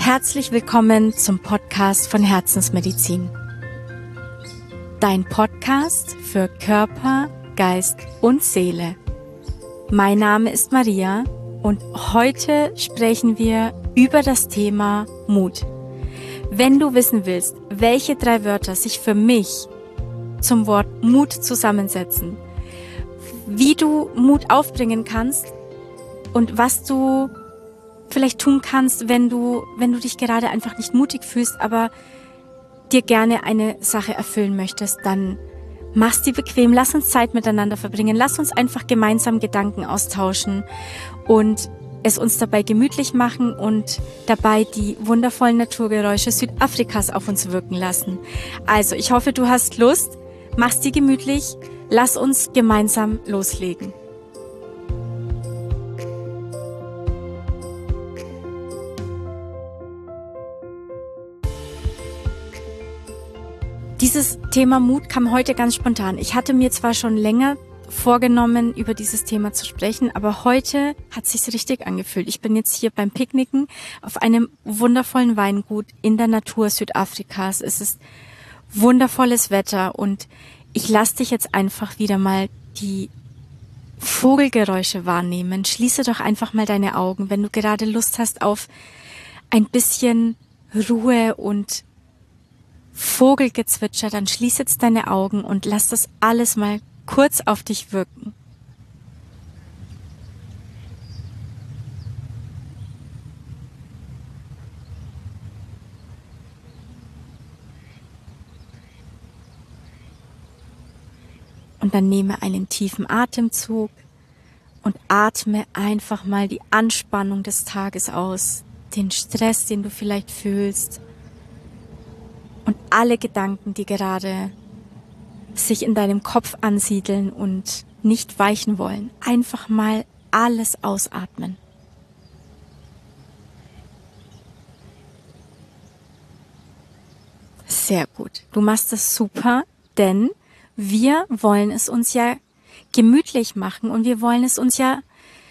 Herzlich willkommen zum Podcast von Herzensmedizin. Dein Podcast für Körper, Geist und Seele. Mein Name ist Maria und heute sprechen wir über das Thema Mut. Wenn du wissen willst, welche 3 Wörter sich für mich zum Wort Mut zusammensetzen, wie du Mut aufbringen kannst und was du vielleicht tun kannst, wenn du dich gerade einfach nicht mutig fühlst, aber dir gerne eine Sache erfüllen möchtest, dann mach's dir bequem, lass uns Zeit miteinander verbringen, lass uns einfach gemeinsam Gedanken austauschen und es uns dabei gemütlich machen und dabei die wundervollen Naturgeräusche Südafrikas auf uns wirken lassen. Also, ich hoffe, du hast Lust, mach's dir gemütlich, lass uns gemeinsam loslegen. Dieses Thema Mut kam heute ganz spontan. Ich hatte mir zwar schon länger vorgenommen, über dieses Thema zu sprechen, aber heute hat es sich richtig angefühlt. Ich bin jetzt hier beim Picknicken auf einem wundervollen Weingut in der Natur Südafrikas. Es ist wundervolles Wetter und ich lasse dich jetzt einfach wieder mal die Vogelgeräusche wahrnehmen. Schließe doch einfach mal deine Augen, wenn du gerade Lust hast auf ein bisschen Ruhe und Vogelgezwitscher, dann schließ jetzt deine Augen und lass das alles mal kurz auf dich wirken. Und dann nehme einen tiefen Atemzug und atme einfach mal die Anspannung des Tages aus, den Stress, den du vielleicht fühlst. Und alle Gedanken, die gerade sich in deinem Kopf ansiedeln und nicht weichen wollen, einfach mal alles ausatmen. Sehr gut. Du machst das super, denn wir wollen es uns ja gemütlich machen und wir wollen es uns ja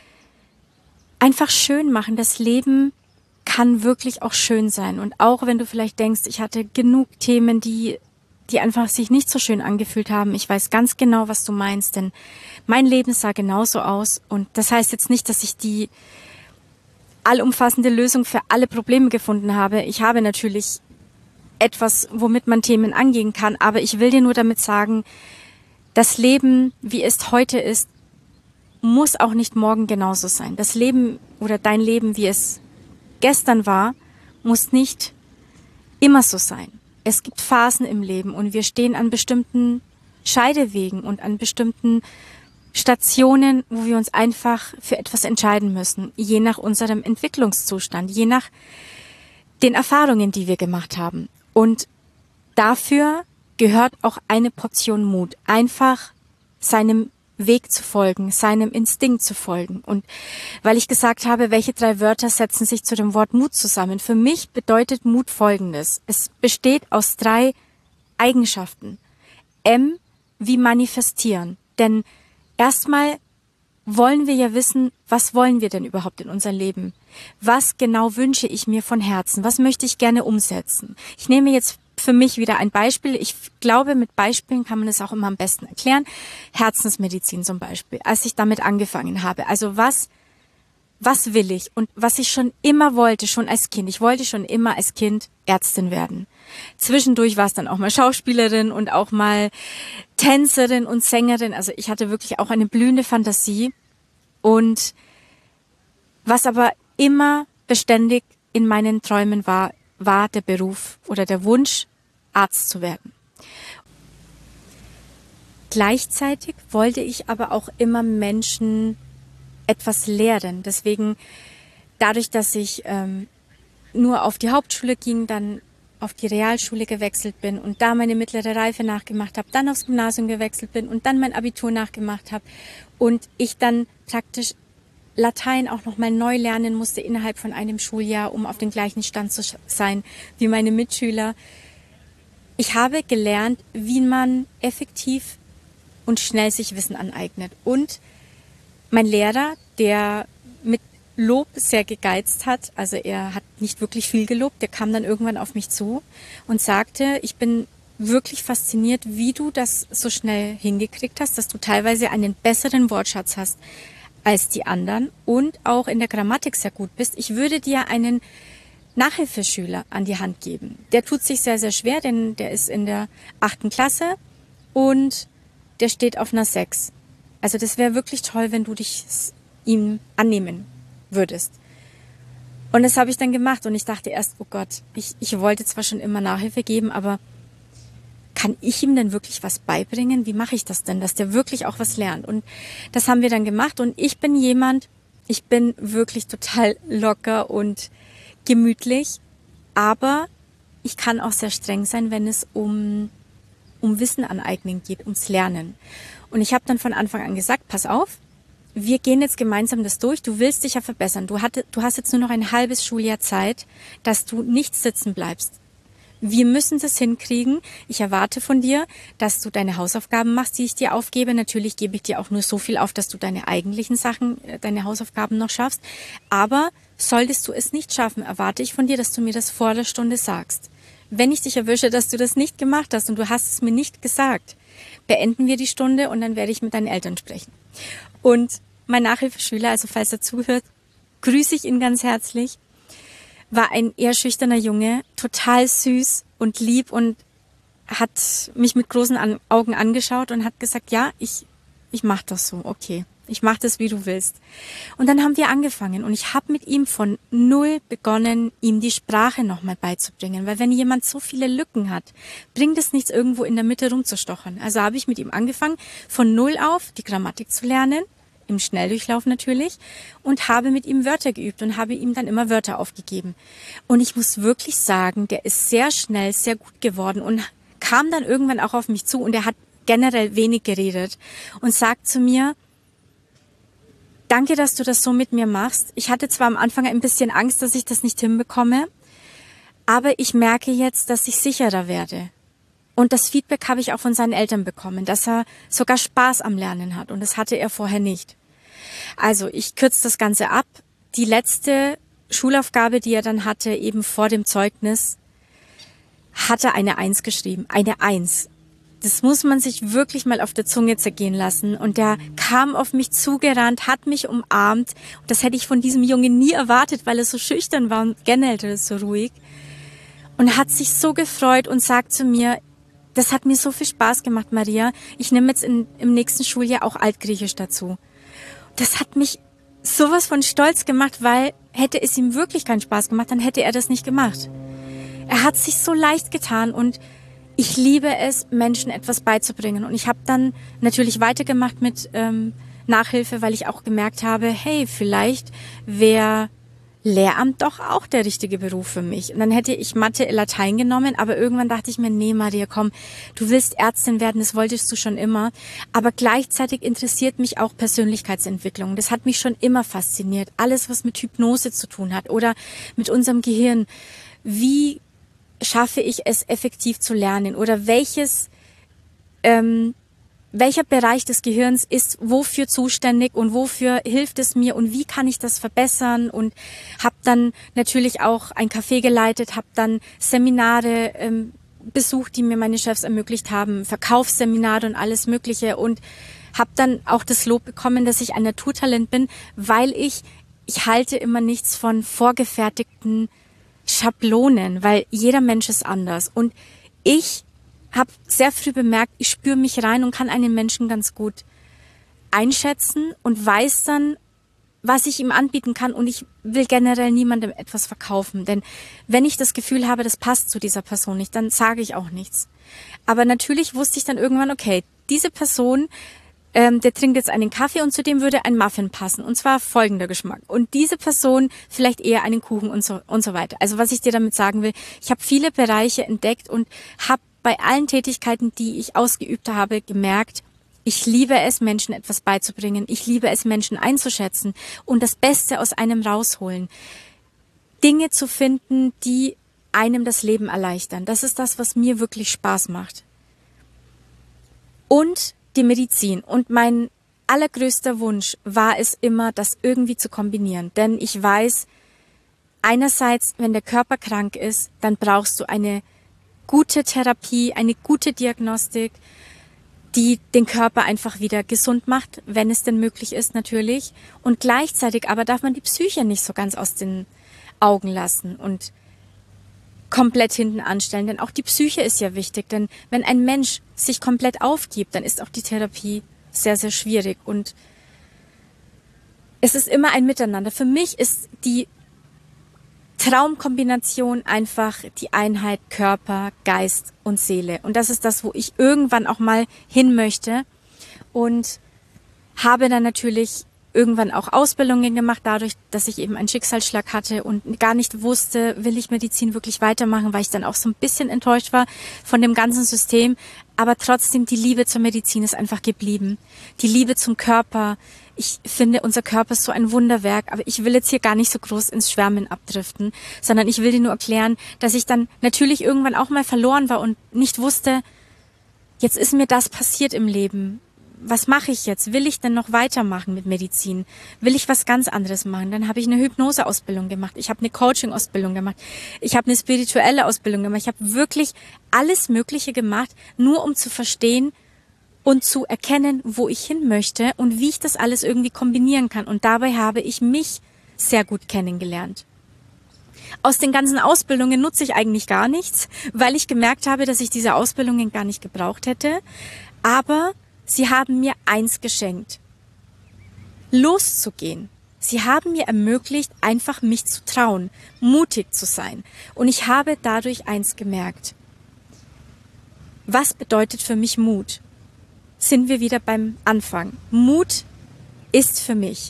einfach schön machen. Das Leben kann wirklich auch schön sein. Und auch wenn du vielleicht denkst, ich hatte genug Themen, die einfach sich nicht so schön angefühlt haben. Ich weiß ganz genau, was du meinst, denn mein Leben sah genauso aus. Und das heißt jetzt nicht, dass ich die allumfassende Lösung für alle Probleme gefunden habe. Ich habe natürlich etwas, womit man Themen angehen kann, aber ich will dir nur damit sagen, das Leben, wie es heute ist, muss auch nicht morgen genauso sein. Das Leben oder dein Leben, wie es gestern war, muss nicht immer so sein. Es gibt Phasen im Leben und wir stehen an bestimmten Scheidewegen und an bestimmten Stationen, wo wir uns einfach für etwas entscheiden müssen, je nach unserem Entwicklungszustand, je nach den Erfahrungen, die wir gemacht haben. Und dafür gehört auch eine Portion Mut, einfach seinem Weg zu folgen, seinem Instinkt zu folgen. Und weil ich gesagt habe, welche 3 Wörter setzen sich zu dem Wort Mut zusammen? Für mich bedeutet Mut Folgendes. Es besteht aus 3 Eigenschaften. M wie manifestieren. Denn erstmal wollen wir ja wissen, was wollen wir denn überhaupt in unserem Leben? Was genau wünsche ich mir von Herzen? Was möchte ich gerne umsetzen? Ich nehme jetzt für mich wieder ein Beispiel. Ich glaube, mit Beispielen kann man es auch immer am besten erklären. Herzensmedizin zum Beispiel, als ich damit angefangen habe. Also was will ich? Und was ich schon immer wollte, schon als Kind. Ich wollte schon immer als Kind Ärztin werden. Zwischendurch war es dann auch mal Schauspielerin und auch mal Tänzerin und Sängerin. Also ich hatte wirklich auch eine blühende Fantasie. Und was aber immer beständig in meinen Träumen war der Beruf oder der Wunsch, Arzt zu werden. Gleichzeitig wollte ich aber auch immer Menschen etwas lehren. Deswegen, dadurch, dass ich nur auf die Hauptschule ging, dann auf die Realschule gewechselt bin und da meine mittlere Reife nachgemacht habe, dann aufs Gymnasium gewechselt bin und dann mein Abitur nachgemacht habe und ich dann praktisch Latein auch nochmal neu lernen musste innerhalb von einem Schuljahr, um auf dem gleichen Stand zu sein wie meine Mitschüler. Ich habe gelernt, wie man effektiv und schnell sich Wissen aneignet. Und mein Lehrer, der mit Lob sehr gegeizt hat. Also er hat nicht wirklich viel gelobt. Der kam dann irgendwann auf mich zu und sagte, ich bin wirklich fasziniert, wie du das so schnell hingekriegt hast, dass du teilweise einen besseren Wortschatz hast als die anderen und auch in der Grammatik sehr gut bist. Ich würde dir einen Nachhilfeschüler an die Hand geben. Der tut sich sehr, sehr schwer, denn der ist in der 8. Klasse und der steht auf einer 6. Also das wäre wirklich toll, wenn du dich ihm annehmen würdest. Und das habe ich dann gemacht und ich dachte erst, oh Gott, ich wollte zwar schon immer Nachhilfe geben, aber kann ich ihm denn wirklich was beibringen? Wie mache ich das denn, dass der wirklich auch was lernt? Und das haben wir dann gemacht und ich bin wirklich total locker und gemütlich, aber ich kann auch sehr streng sein, wenn es um Wissen aneignen geht, ums Lernen. Und ich habe dann von Anfang an gesagt, pass auf, wir gehen jetzt gemeinsam das durch, du willst dich ja verbessern. Du hast jetzt nur noch ein halbes Schuljahr Zeit, dass du nicht sitzen bleibst. Wir müssen das hinkriegen. Ich erwarte von dir, dass du deine Hausaufgaben machst, die ich dir aufgebe. Natürlich gebe ich dir auch nur so viel auf, dass du deine eigentlichen Sachen, deine Hausaufgaben noch schaffst. Aber solltest du es nicht schaffen, erwarte ich von dir, dass du mir das vor der Stunde sagst. Wenn ich dich erwische, dass du das nicht gemacht hast und du hast es mir nicht gesagt, beenden wir die Stunde und dann werde ich mit deinen Eltern sprechen. Und mein Nachhilfeschüler, also falls er zuhört, grüße ich ihn ganz herzlich, war ein eher schüchterner Junge, total süß und lieb und hat mich mit großen Augen angeschaut und hat gesagt, ja, ich mache das so, okay. Ich mache das, wie du willst. Und dann haben wir angefangen und ich habe mit ihm von null begonnen, ihm die Sprache nochmal beizubringen. Weil wenn jemand so viele Lücken hat, bringt es nichts, irgendwo in der Mitte rumzustochern. Also habe ich mit ihm angefangen, von null auf die Grammatik zu lernen, im Schnelldurchlauf natürlich, und habe mit ihm Wörter geübt und habe ihm dann immer Wörter aufgegeben. Und ich muss wirklich sagen, der ist sehr schnell, sehr gut geworden und kam dann irgendwann auch auf mich zu und er hat generell wenig geredet und sagt zu mir, danke, dass du das so mit mir machst. Ich hatte zwar am Anfang ein bisschen Angst, dass ich das nicht hinbekomme, aber ich merke jetzt, dass ich sicherer werde. Und das Feedback habe ich auch von seinen Eltern bekommen, dass er sogar Spaß am Lernen hat. Und das hatte er vorher nicht. Also ich kürze das Ganze ab. Die letzte Schulaufgabe, die er dann hatte, eben vor dem Zeugnis, hat er eine 1 geschrieben. Eine 1. Das muss man sich wirklich mal auf der Zunge zergehen lassen. Und der kam auf mich zugerannt, hat mich umarmt. Und das hätte ich von diesem Jungen nie erwartet, weil er so schüchtern war und generell so ruhig. Und er hat sich so gefreut und sagt zu mir, das hat mir so viel Spaß gemacht, Maria. Ich nehme jetzt im nächsten Schuljahr auch Altgriechisch dazu. Das hat mich sowas von stolz gemacht, weil hätte es ihm wirklich keinen Spaß gemacht, dann hätte er das nicht gemacht. Er hat sich so leicht getan und ich liebe es, Menschen etwas beizubringen. Und ich habe dann natürlich weitergemacht mit Nachhilfe, weil ich auch gemerkt habe, hey, vielleicht wäre Lehramt doch auch der richtige Beruf für mich. Und dann hätte ich Mathe, Latein genommen, aber irgendwann dachte ich mir, nee, Maria, komm, du willst Ärztin werden, das wolltest du schon immer. Aber gleichzeitig interessiert mich auch Persönlichkeitsentwicklung. Das hat mich schon immer fasziniert. Alles, was mit Hypnose zu tun hat oder mit unserem Gehirn. Wie schaffe ich es, effektiv zu lernen? Oder welcher Bereich des Gehirns ist wofür zuständig und wofür hilft es mir und wie kann ich das verbessern? Und habe dann natürlich auch ein Café geleitet, habe dann Seminare besucht, die mir meine Chefs ermöglicht haben, Verkaufsseminare und alles Mögliche und habe dann auch das Lob bekommen, dass ich ein Naturtalent bin, weil ich halte immer nichts von vorgefertigten Schablonen, weil jeder Mensch ist anders und ich habe sehr früh bemerkt, ich spüre mich rein und kann einen Menschen ganz gut einschätzen und weiß dann, was ich ihm anbieten kann und ich will generell niemandem etwas verkaufen, denn wenn ich das Gefühl habe, das passt zu dieser Person nicht, dann sage ich auch nichts. Aber natürlich wusste ich dann irgendwann, okay, diese Person, der trinkt jetzt einen Kaffee und zu dem würde ein Muffin passen und zwar folgender Geschmack und diese Person vielleicht eher einen Kuchen und so weiter. Also was ich dir damit sagen will, ich habe viele Bereiche entdeckt und habe bei allen Tätigkeiten, die ich ausgeübt habe, gemerkt, ich liebe es, Menschen etwas beizubringen. Ich liebe es, Menschen einzuschätzen und das Beste aus einem rausholen. Dinge zu finden, die einem das Leben erleichtern. Das ist das, was mir wirklich Spaß macht. Und die Medizin. Und mein allergrößter Wunsch war es immer, das irgendwie zu kombinieren. Denn ich weiß, einerseits, wenn der Körper krank ist, dann brauchst du eine gute Therapie, eine gute Diagnostik, die den Körper einfach wieder gesund macht, wenn es denn möglich ist natürlich. Und gleichzeitig aber darf man die Psyche nicht so ganz aus den Augen lassen und komplett hinten anstellen. Denn auch die Psyche ist ja wichtig. Denn wenn ein Mensch sich komplett aufgibt, dann ist auch die Therapie sehr, sehr schwierig. Und es ist immer ein Miteinander. Für mich ist die Traumkombination einfach die Einheit Körper, Geist und Seele. Und das ist das, wo ich irgendwann auch mal hin möchte. Und habe dann natürlich irgendwann auch Ausbildungen gemacht, dadurch, dass ich eben einen Schicksalsschlag hatte und gar nicht wusste, will ich Medizin wirklich weitermachen, weil ich dann auch so ein bisschen enttäuscht war von dem ganzen System. Aber trotzdem, die Liebe zur Medizin ist einfach geblieben. Die Liebe zum Körper. Ich finde, unser Körper ist so ein Wunderwerk, aber ich will jetzt hier gar nicht so groß ins Schwärmen abdriften, sondern ich will dir nur erklären, dass ich dann natürlich irgendwann auch mal verloren war und nicht wusste, jetzt ist mir das passiert im Leben. Was mache ich jetzt? Will ich denn noch weitermachen mit Medizin? Will ich was ganz anderes machen? Dann habe ich eine Hypnoseausbildung gemacht. Ich habe eine Coaching-Ausbildung gemacht. Ich habe eine spirituelle Ausbildung gemacht. Ich habe wirklich alles Mögliche gemacht, nur um zu verstehen und zu erkennen, wo ich hin möchte und wie ich das alles irgendwie kombinieren kann. Und dabei habe ich mich sehr gut kennengelernt. Aus den ganzen Ausbildungen nutze ich eigentlich gar nichts, weil ich gemerkt habe, dass ich diese Ausbildungen gar nicht gebraucht hätte. Aber sie haben mir eins geschenkt: loszugehen. Sie haben mir ermöglicht, einfach mich zu trauen, mutig zu sein. Und ich habe dadurch eins gemerkt. Was bedeutet für mich Mut? Sind wir wieder beim Anfang. Mut ist für mich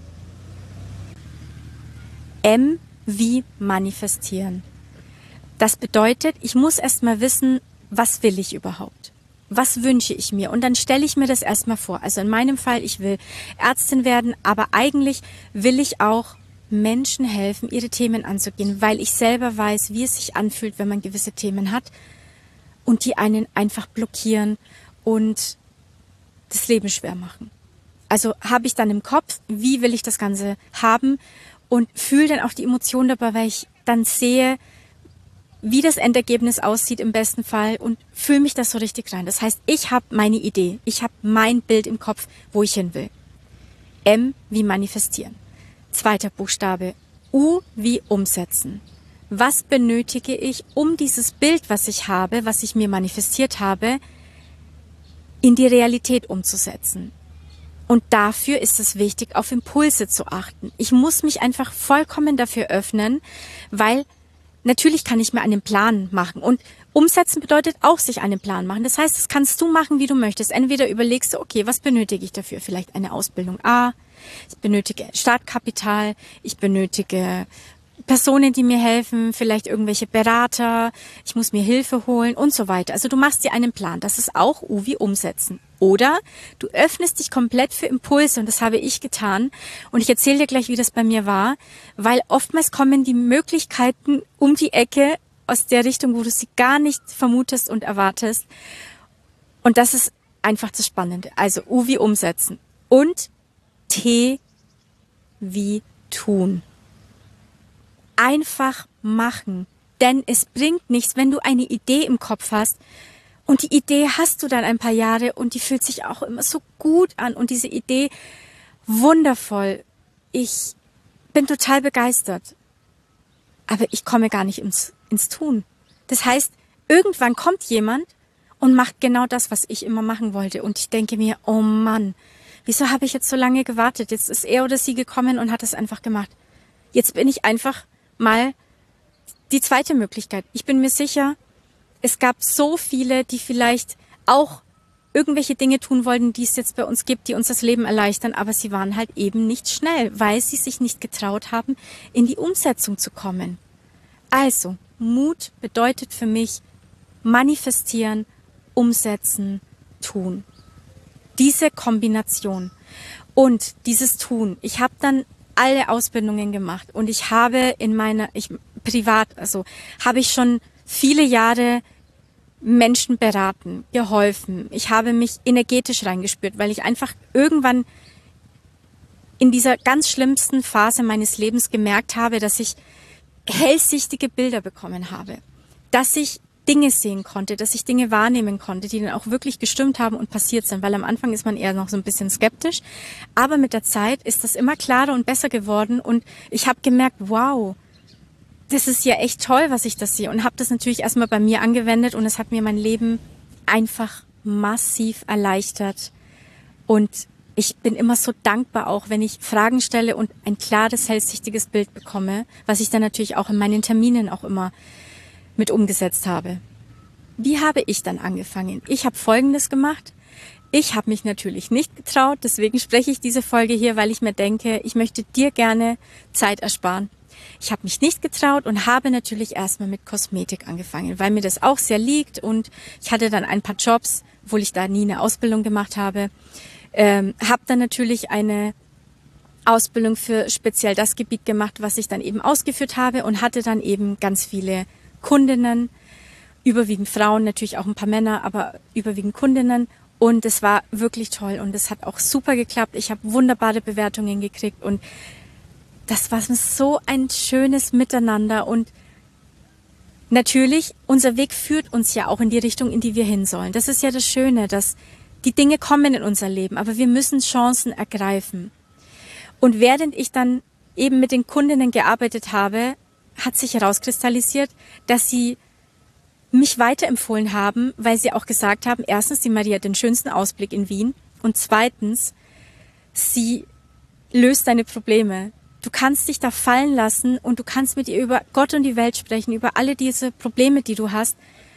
M wie manifestieren. Das bedeutet, ich muss erstmal wissen, was will ich überhaupt? Was wünsche ich mir? Und dann stelle ich mir das erstmal vor. Also in meinem Fall, ich will Ärztin werden, aber eigentlich will ich auch Menschen helfen, ihre Themen anzugehen, weil ich selber weiß, wie es sich anfühlt, wenn man gewisse Themen hat und die einen einfach blockieren und das Leben schwer machen. Also habe ich dann im Kopf, wie will ich das Ganze haben und fühle dann auch die Emotionen dabei, weil ich dann sehe, wie das Endergebnis aussieht im besten Fall und fühle mich das so richtig rein. Das heißt, ich habe meine Idee, ich habe mein Bild im Kopf, wo ich hin will. M wie manifestieren. Zweiter Buchstabe, U wie umsetzen. Was benötige ich, um dieses Bild, was ich habe, was ich mir manifestiert habe, in die Realität umzusetzen? Und dafür ist es wichtig, auf Impulse zu achten. Ich muss mich einfach vollkommen dafür öffnen, weil natürlich kann ich mir einen Plan machen. Und umsetzen bedeutet auch sich einen Plan machen. Das heißt, das kannst du machen, wie du möchtest. Entweder überlegst du, okay, was benötige ich dafür? Vielleicht eine Ausbildung A, ich benötige Startkapital, ich benötige Personen, die mir helfen, vielleicht irgendwelche Berater, ich muss mir Hilfe holen und so weiter. Also du machst dir einen Plan. Das ist auch U wie umsetzen. Oder du öffnest dich komplett für Impulse und das habe ich getan. Und ich erzähle dir gleich, wie das bei mir war, weil oftmals kommen die Möglichkeiten um die Ecke aus der Richtung, wo du sie gar nicht vermutest und erwartest. Und das ist einfach das Spannende. Also U wie umsetzen und T wie tun. Einfach machen, denn es bringt nichts, wenn du eine Idee im Kopf hast und die Idee hast du dann ein paar Jahre und die fühlt sich auch immer so gut an und diese Idee wundervoll. Ich bin total begeistert, aber ich komme gar nicht ins Tun. Das heißt, irgendwann kommt jemand und macht genau das, was ich immer machen wollte und ich denke mir, oh Mann, wieso habe ich jetzt so lange gewartet? Jetzt ist er oder sie gekommen und hat es einfach gemacht. Jetzt bin ich einfach mal die zweite Möglichkeit. Ich bin mir sicher, es gab so viele, die vielleicht auch irgendwelche Dinge tun wollten, die es jetzt bei uns gibt, die uns das Leben erleichtern, aber sie waren halt eben nicht schnell, weil sie sich nicht getraut haben, in die Umsetzung zu kommen. Also, Mut bedeutet für mich manifestieren, umsetzen, tun. Diese Kombination und dieses Tun. Ich habe dann alle Ausbildungen gemacht und ich habe habe ich schon viele Jahre Menschen beraten, geholfen. Ich habe mich energetisch reingespürt, weil ich einfach irgendwann in dieser ganz schlimmsten Phase meines Lebens gemerkt habe, dass ich hellsichtige Bilder bekommen habe, dass ich Dinge sehen konnte, dass ich Dinge wahrnehmen konnte, die dann auch wirklich gestimmt haben und passiert sind, weil am Anfang ist man eher noch so ein bisschen skeptisch, aber mit der Zeit ist das immer klarer und besser geworden und ich habe gemerkt, wow, das ist ja echt toll, was ich das sehe und habe das natürlich erstmal bei mir angewendet und es hat mir mein Leben einfach massiv erleichtert und ich bin immer so dankbar auch, wenn ich Fragen stelle und ein klares, hellsichtiges Bild bekomme, was ich dann natürlich auch in meinen Terminen auch immer mit umgesetzt habe. Wie habe ich dann angefangen? Ich habe Folgendes gemacht. Ich habe mich natürlich nicht getraut, deswegen spreche ich diese Folge hier, weil ich mir denke, ich möchte dir gerne Zeit ersparen. Ich habe mich nicht getraut und habe natürlich erstmal mit Kosmetik angefangen, weil mir das auch sehr liegt und ich hatte dann ein paar Jobs, obwohl ich da nie eine Ausbildung gemacht habe. Habe dann natürlich eine Ausbildung für speziell das Gebiet gemacht, was ich dann eben ausgeführt habe und hatte dann eben ganz viele Kundinnen, überwiegend Frauen, natürlich auch ein paar Männer, aber überwiegend Kundinnen und es war wirklich toll und es hat auch super geklappt. Ich habe wunderbare Bewertungen gekriegt und das war so ein schönes Miteinander und natürlich, unser Weg führt uns ja auch in die Richtung, in die wir hin sollen. Das ist ja das Schöne, dass die Dinge kommen in unser Leben, aber wir müssen Chancen ergreifen. Und während ich dann eben mit den Kundinnen gearbeitet habe, hat sich herauskristallisiert, dass sie mich weiterempfohlen haben, weil sie auch gesagt haben, erstens, die Maria hat den schönsten Ausblick in Wien und zweitens, sie löst deine Probleme. Du kannst dich da fallen lassen und du kannst mit ihr über Gott und die Welt sprechen, über alle diese Probleme, die du hast.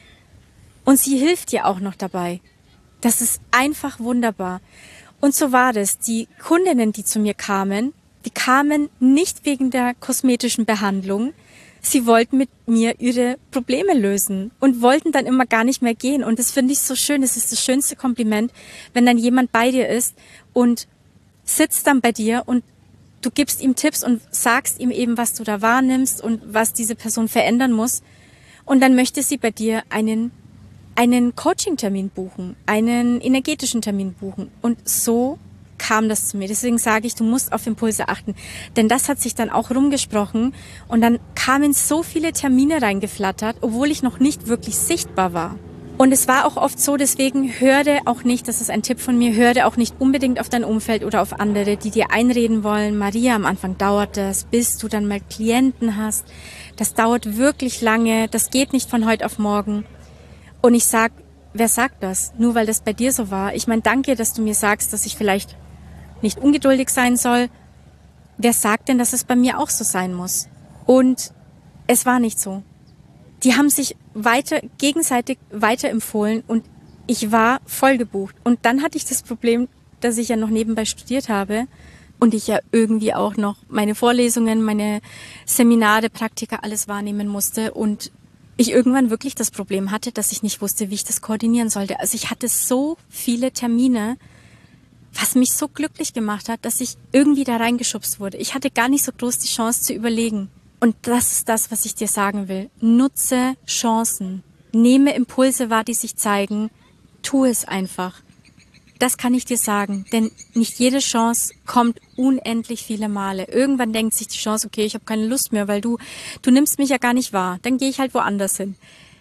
Und sie hilft dir auch noch dabei. Das ist einfach wunderbar. Und so war das. Die Kundinnen, die zu mir kamen, die kamen nicht wegen der kosmetischen Behandlung. Sie wollten mit mir ihre Probleme lösen und wollten dann immer gar nicht mehr gehen. Und das finde ich so schön. Es ist das schönste Kompliment, wenn dann jemand bei dir ist und sitzt dann bei dir und du gibst ihm Tipps und sagst ihm eben, was du da wahrnimmst und was diese Person verändern muss. Und dann möchte sie bei dir einen Coaching-Termin buchen, einen energetischen Termin buchen. Und so kam das zu mir. Deswegen sage ich, du musst auf Impulse achten. Denn das hat sich dann auch rumgesprochen. Und dann kamen so viele Termine reingeflattert, obwohl ich noch nicht wirklich sichtbar war. Und es war auch oft so, deswegen höre auch nicht, das ist ein Tipp von mir, höre auch nicht unbedingt auf dein Umfeld oder auf andere, die dir einreden wollen. Maria, am Anfang dauert das, bis du dann mal Klienten hast. Das dauert wirklich lange, das geht nicht von heute auf morgen. Und ich sag, wer sagt das? Nur weil das bei dir so war. Ich meine, danke, dass du mir sagst, dass ich vielleicht nicht ungeduldig sein soll. Wer sagt denn, dass es bei mir auch so sein muss? Und es war nicht so. Die haben sich gegenseitig weiterempfohlen und ich war voll gebucht. Und dann hatte ich das Problem, dass ich ja noch nebenbei studiert habe und ich ja irgendwie auch noch meine Vorlesungen, meine Seminare, Praktika, alles wahrnehmen musste und ich irgendwann wirklich das Problem hatte, dass ich nicht wusste, wie ich das koordinieren sollte. Also ich hatte so viele Termine, was mich so glücklich gemacht hat, dass ich irgendwie da reingeschubst wurde. Ich hatte gar nicht so groß die Chance zu überlegen. Und das ist das, was ich dir sagen will. Nutze Chancen. Nehme Impulse wahr, die sich zeigen. Tu es einfach. Das kann ich dir sagen, denn nicht jede Chance kommt unendlich viele Male. Irgendwann denkt sich die Chance, okay, ich habe keine Lust mehr, weil du nimmst mich ja gar nicht wahr. Dann gehe ich halt woanders hin.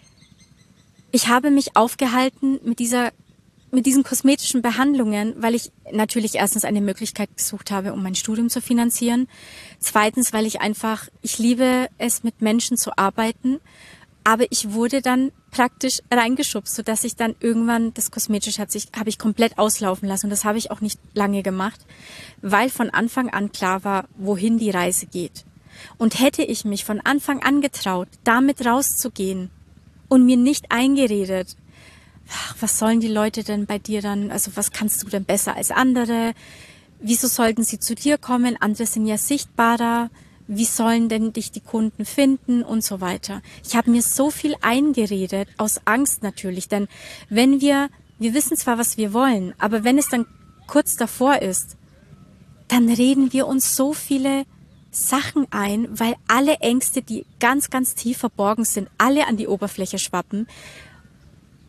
Ich habe mich aufgehalten mit diesen kosmetischen Behandlungen, weil ich natürlich erstens eine Möglichkeit gesucht habe, um mein Studium zu finanzieren. Zweitens, weil ich liebe es, mit Menschen zu arbeiten. Aber ich wurde dann praktisch reingeschubst, sodass ich dann irgendwann das Kosmetische habe ich komplett auslaufen lassen. Und das habe ich auch nicht lange gemacht, weil von Anfang an klar war, wohin die Reise geht. Und hätte ich mich von Anfang an getraut, damit rauszugehen und mir nicht eingeredet, ach, was sollen die Leute denn bei dir dann, also was kannst du denn besser als andere? Wieso sollten sie zu dir kommen? Andere sind ja sichtbarer. Wie sollen denn dich die Kunden finden und so weiter. Ich habe mir so viel eingeredet, aus Angst natürlich, denn wenn wir wissen zwar, was wir wollen, aber wenn es dann kurz davor ist, dann reden wir uns so viele Sachen ein, weil alle Ängste, die ganz, ganz tief verborgen sind, alle an die Oberfläche schwappen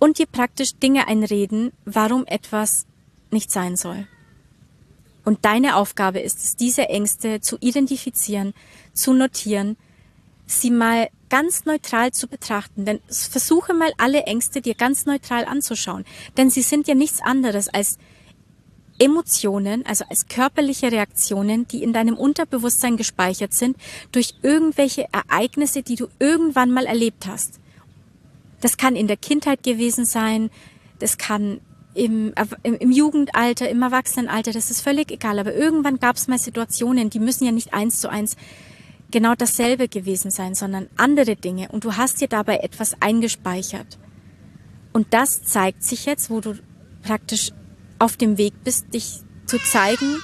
und dir praktisch Dinge einreden, warum etwas nicht sein soll. Und deine Aufgabe ist es, diese Ängste zu identifizieren, zu notieren, sie mal ganz neutral zu betrachten. Denn versuche mal alle Ängste dir ganz neutral anzuschauen. Denn sie sind ja nichts anderes als Emotionen, also als körperliche Reaktionen, die in deinem Unterbewusstsein gespeichert sind durch irgendwelche Ereignisse, die du irgendwann mal erlebt hast. Das kann in der Kindheit gewesen sein, das kann im Jugendalter, im Erwachsenenalter, das ist völlig egal. Aber irgendwann gab es mal Situationen, die müssen ja nicht 1:1 genau dasselbe gewesen sein, sondern andere Dinge. Und du hast dir dabei etwas eingespeichert. Und das zeigt sich jetzt, wo du praktisch auf dem Weg bist, dich zu zeigen.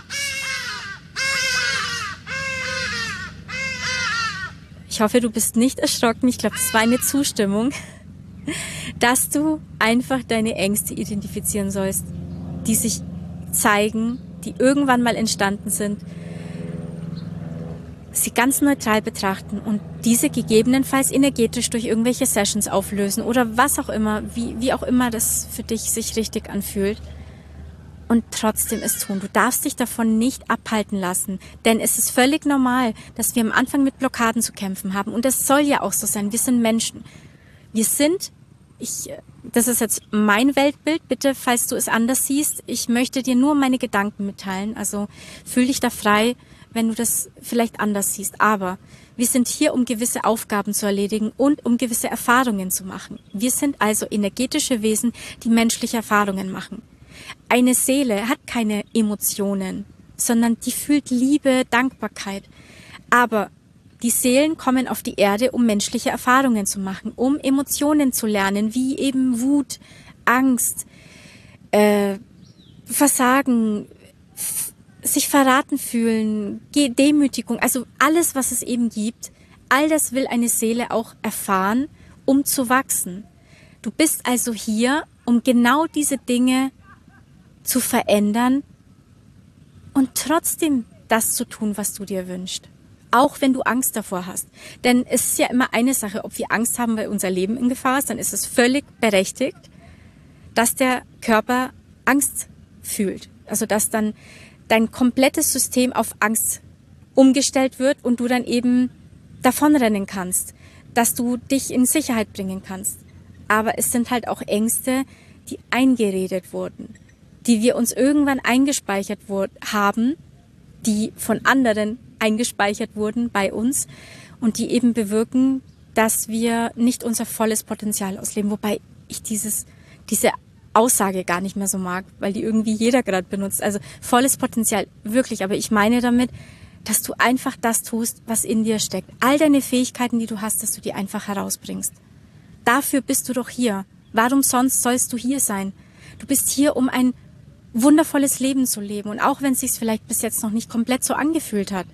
Ich hoffe, du bist nicht erschrocken. Ich glaube, das war eine Zustimmung, dass du einfach deine Ängste identifizieren sollst, die sich zeigen, die irgendwann mal entstanden sind, sie ganz neutral betrachten und diese gegebenenfalls energetisch durch irgendwelche Sessions auflösen oder was auch immer, wie auch immer das für dich sich richtig anfühlt und trotzdem es tun. Du darfst dich davon nicht abhalten lassen, denn es ist völlig normal, dass wir am Anfang mit Blockaden zu kämpfen haben und das soll ja auch so sein. Wir sind Menschen. Wir sind, das ist jetzt mein Weltbild, bitte, falls du es anders siehst, ich möchte dir nur meine Gedanken mitteilen, also fühl dich da frei, wenn du das vielleicht anders siehst. Aber wir sind hier, um gewisse Aufgaben zu erledigen und um gewisse Erfahrungen zu machen. Wir sind also energetische Wesen, die menschliche Erfahrungen machen. Eine Seele hat keine Emotionen, sondern die fühlt Liebe, Dankbarkeit. Aber die Seelen kommen auf die Erde, um menschliche Erfahrungen zu machen, um Emotionen zu lernen, wie eben Wut, Angst, Versagen, sich verraten fühlen, Demütigung, also alles, was es eben gibt, all das will eine Seele auch erfahren, um zu wachsen. Du bist also hier, um genau diese Dinge zu verändern und trotzdem das zu tun, was du dir wünschst. Auch wenn du Angst davor hast. Denn es ist ja immer eine Sache, ob wir Angst haben, weil unser Leben in Gefahr ist, dann ist es völlig berechtigt, dass der Körper Angst fühlt. Also dass dann dein komplettes System auf Angst umgestellt wird und du dann eben davonrennen kannst, dass du dich in Sicherheit bringen kannst. Aber es sind halt auch Ängste, die eingeredet wurden, die wir uns irgendwann eingespeichert haben, die von anderen eingespeichert wurden bei uns und die eben bewirken, dass wir nicht unser volles Potenzial ausleben. Wobei ich diese Aussage gar nicht mehr so mag, weil die irgendwie jeder gerade benutzt. Also volles Potenzial, wirklich. Aber ich meine damit, dass du einfach das tust, was in dir steckt. All deine Fähigkeiten, die du hast, dass du die einfach herausbringst. Dafür bist du doch hier. Warum sonst sollst du hier sein? Du bist hier, um ein wundervolles Leben zu leben. Und auch wenn es sich vielleicht bis jetzt noch nicht komplett so angefühlt hat.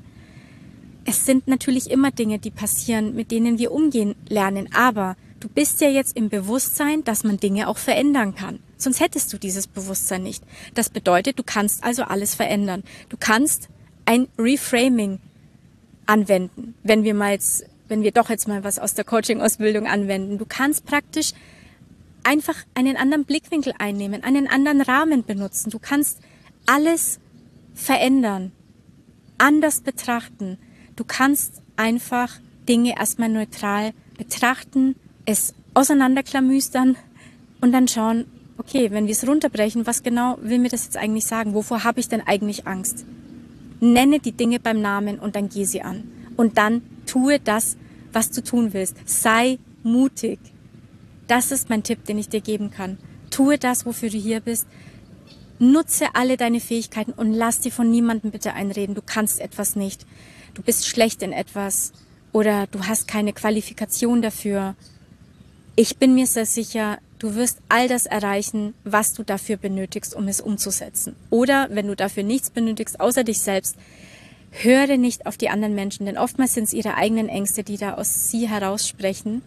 Es sind natürlich immer Dinge, die passieren, mit denen wir umgehen lernen. Aber du bist ja jetzt im Bewusstsein, dass man Dinge auch verändern kann. Sonst hättest du dieses Bewusstsein nicht. Das bedeutet, du kannst also alles verändern. Du kannst ein Reframing anwenden, wenn wir doch jetzt mal was aus der Coaching-Ausbildung anwenden. Du kannst praktisch einfach einen anderen Blickwinkel einnehmen, einen anderen Rahmen benutzen. Du kannst alles verändern, anders betrachten. Du kannst einfach Dinge erstmal neutral betrachten, es auseinanderklamüstern und dann schauen, okay, wenn wir es runterbrechen, was genau will mir das jetzt eigentlich sagen? Wovor habe ich denn eigentlich Angst? Nenne die Dinge beim Namen und dann geh sie an. Und dann tue das, was du tun willst. Sei mutig. Das ist mein Tipp, den ich dir geben kann. Tue das, wofür du hier bist. Nutze alle deine Fähigkeiten und lass dir von niemandem bitte einreden, du kannst etwas nicht. Du bist schlecht in etwas oder du hast keine Qualifikation dafür. Ich bin mir sehr sicher, du wirst all das erreichen, was du dafür benötigst, um es umzusetzen. Oder wenn du dafür nichts benötigst, außer dich selbst, höre nicht auf die anderen Menschen, denn oftmals sind es ihre eigenen Ängste, die da aus sie heraussprechen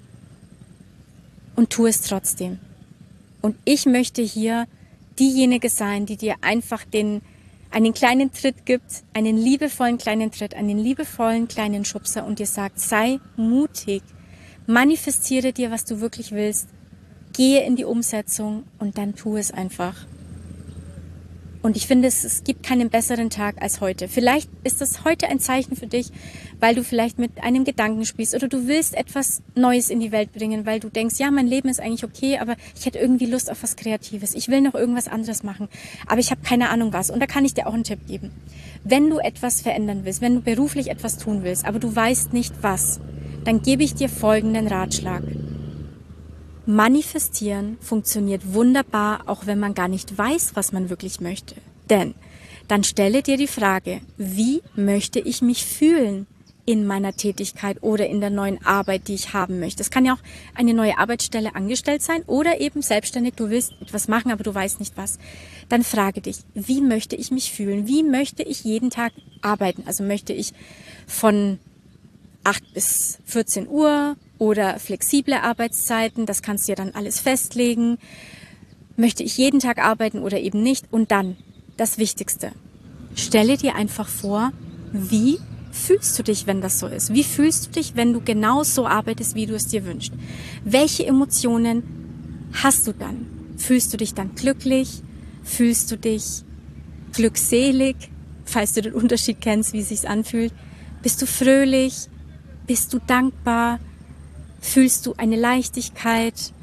und tu es trotzdem. Und ich möchte hier diejenige sein, die dir einfach einen kleinen Tritt gibt, einen liebevollen kleinen Tritt, einen liebevollen kleinen Schubser und dir sagt, sei mutig, manifestiere dir, was du wirklich willst gehe in die Umsetzung und dann tu es einfach. Und ich finde, es gibt keinen besseren Tag als heute. Vielleicht ist das heute ein Zeichen für dich, weil du vielleicht mit einem Gedanken spielst oder du willst etwas Neues in die Welt bringen, weil du denkst, ja, mein Leben ist eigentlich okay, aber ich hätte irgendwie Lust auf was Kreatives. Ich will noch irgendwas anderes machen, aber ich habe keine Ahnung was. Und da kann ich dir auch einen Tipp geben. Wenn du etwas verändern willst, wenn du beruflich etwas tun willst, aber du weißt nicht was, dann gebe ich dir folgenden Ratschlag. Manifestieren funktioniert wunderbar, auch wenn man gar nicht weiß, was man wirklich möchte. Denn dann stelle dir die Frage, wie möchte ich mich fühlen in meiner Tätigkeit oder in der neuen Arbeit, die ich haben möchte. Es kann ja auch eine neue Arbeitsstelle angestellt sein oder eben selbstständig, du willst etwas machen, aber du weißt nicht was. Dann frage dich, wie möchte ich mich fühlen? Wie möchte ich jeden Tag arbeiten? Also möchte ich von 8 bis 14 Uhr oder flexible Arbeitszeiten, das kannst du ja dann alles festlegen. Möchte ich jeden Tag arbeiten oder eben nicht? Und dann, das Wichtigste, stelle dir einfach vor, wie fühlst du dich, wenn das so ist? Wie fühlst du dich, wenn du genau so arbeitest, wie du es dir wünschst? Welche Emotionen hast du dann? Fühlst du dich dann glücklich? Fühlst du dich glückselig? Falls du den Unterschied kennst, wie es sich anfühlt. Bist du fröhlich? Bist du dankbar? Fühlst du eine Leichtigkeit?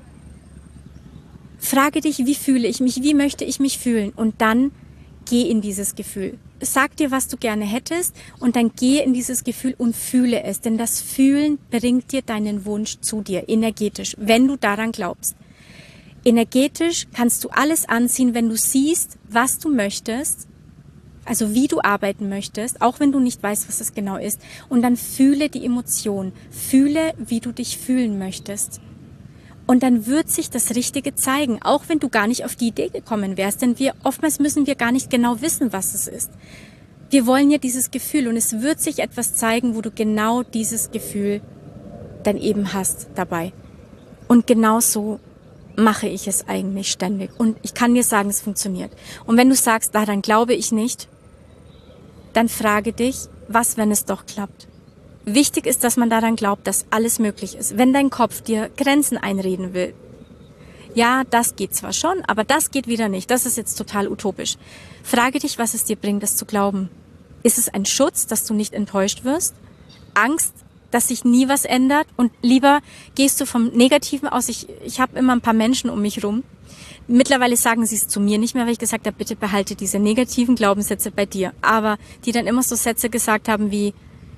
Frage dich, wie fühle ich mich? Wie möchte ich mich fühlen? Und dann geh in dieses Gefühl. Sag dir, was du gerne hättest und dann geh in dieses Gefühl und fühle es. Denn das Fühlen bringt dir deinen Wunsch zu dir, energetisch, wenn du daran glaubst. Energetisch kannst du alles anziehen, wenn du siehst, was du möchtest, also wie du arbeiten möchtest, auch wenn du nicht weißt, was es genau ist. Und dann fühle die Emotion, fühle, wie du dich fühlen möchtest. Und dann wird sich das Richtige zeigen, auch wenn du gar nicht auf die Idee gekommen wärst. Denn oftmals müssen wir gar nicht genau wissen, was es ist. Wir wollen ja dieses Gefühl und es wird sich etwas zeigen, wo du genau dieses Gefühl dann eben hast dabei. Und genau so mache ich es eigentlich ständig. Und ich kann dir sagen, es funktioniert. Und wenn du sagst, daran glaube ich nicht, dann frage dich, was, wenn es doch klappt? Wichtig ist, dass man daran glaubt, dass alles möglich ist. Wenn dein Kopf dir Grenzen einreden will, ja, das geht zwar schon, aber das geht wieder nicht. Das ist jetzt total utopisch. Frage dich, was es dir bringt, das zu glauben. Ist es ein Schutz, dass du nicht enttäuscht wirst? Angst, dass sich nie was ändert? Und lieber gehst du vom Negativen aus. Ich habe immer ein paar Menschen um mich rum. Mittlerweile sagen sie es zu mir nicht mehr, weil ich gesagt habe, bitte behalte diese negativen Glaubenssätze bei dir. Aber die dann immer so Sätze gesagt haben wie,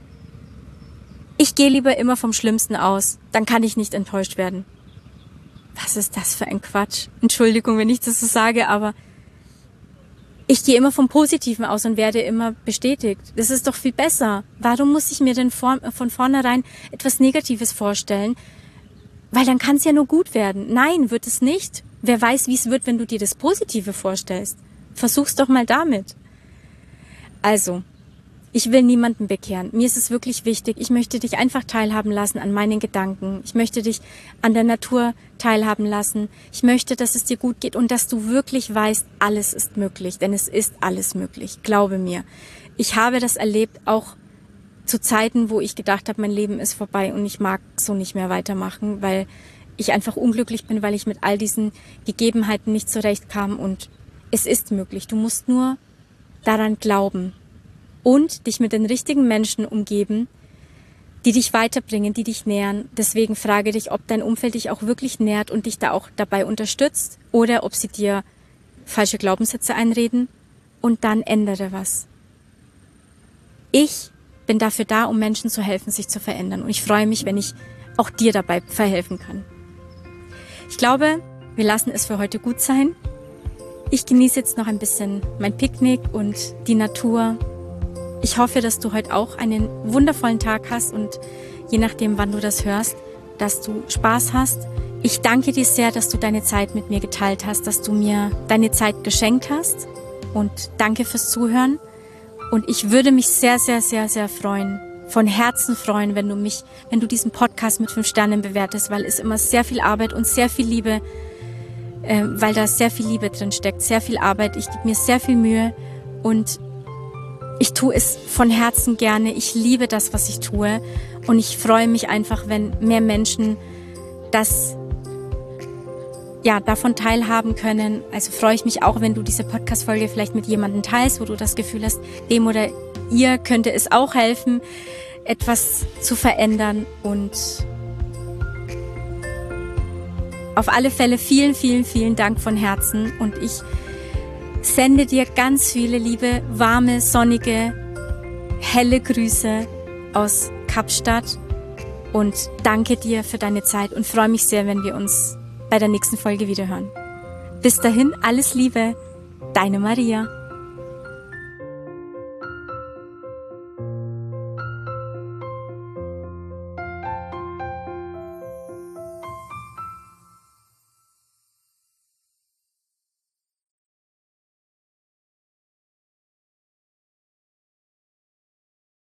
ich gehe lieber immer vom Schlimmsten aus, dann kann ich nicht enttäuscht werden. Was ist das für ein Quatsch? Entschuldigung, wenn ich das so sage, aber ich gehe immer vom Positiven aus und werde immer bestätigt. Das ist doch viel besser. Warum muss ich mir denn von vornherein etwas Negatives vorstellen? Weil dann kann es ja nur gut werden. Nein, wird es nicht. Wer weiß, wie es wird, wenn du dir das Positive vorstellst. Versuch's doch mal damit. Also, ich will niemanden bekehren. Mir ist es wirklich wichtig. Ich möchte dich einfach teilhaben lassen an meinen Gedanken. Ich möchte dich an der Natur teilhaben lassen. Ich möchte, dass es dir gut geht und dass du wirklich weißt, alles ist möglich. Denn es ist alles möglich. Glaube mir. Ich habe das erlebt, auch zu Zeiten, wo ich gedacht habe, mein Leben ist vorbei und ich mag so nicht mehr weitermachen, weil ich einfach unglücklich bin, weil ich mit all diesen Gegebenheiten nicht zurechtkam. Und es ist möglich. Du musst nur daran glauben. Und dich mit den richtigen Menschen umgeben, die dich weiterbringen, die dich nähern. Deswegen frage dich, ob dein Umfeld dich auch wirklich nährt und dich da auch dabei unterstützt oder ob sie dir falsche Glaubenssätze einreden und dann ändere was. Ich bin dafür da, um Menschen zu helfen, sich zu verändern und ich freue mich, wenn ich auch dir dabei verhelfen kann. Ich glaube, wir lassen es für heute gut sein. Ich genieße jetzt noch ein bisschen mein Picknick und die Natur. Ich hoffe, dass du heute auch einen wundervollen Tag hast und je nachdem, wann du das hörst, dass du Spaß hast. Ich danke dir sehr, dass du deine Zeit mit mir geteilt hast, dass du mir deine Zeit geschenkt hast und danke fürs Zuhören. Und ich würde mich sehr, sehr, sehr, sehr freuen, von Herzen freuen, wenn du diesen Podcast mit 5 Sternen bewertest, weil es immer sehr viel Arbeit und sehr viel Liebe, weil da sehr viel Liebe drin steckt, sehr viel Arbeit. Ich gebe mir sehr viel Mühe und ich tue es von Herzen gerne. Ich liebe das, was ich tue. Und ich freue mich einfach, wenn mehr Menschen das ja, davon teilhaben können. Also freue ich mich auch, wenn du diese Podcast-Folge vielleicht mit jemandem teilst, wo du das Gefühl hast, dem oder ihr könnte es auch helfen, etwas zu verändern. Und auf alle Fälle vielen, vielen, vielen Dank von Herzen. Und ich sende dir ganz viele liebe, warme, sonnige, helle Grüße aus Kapstadt und danke dir für deine Zeit und freue mich sehr, wenn wir uns bei der nächsten Folge wieder hören. Bis dahin, alles Liebe, deine Maria.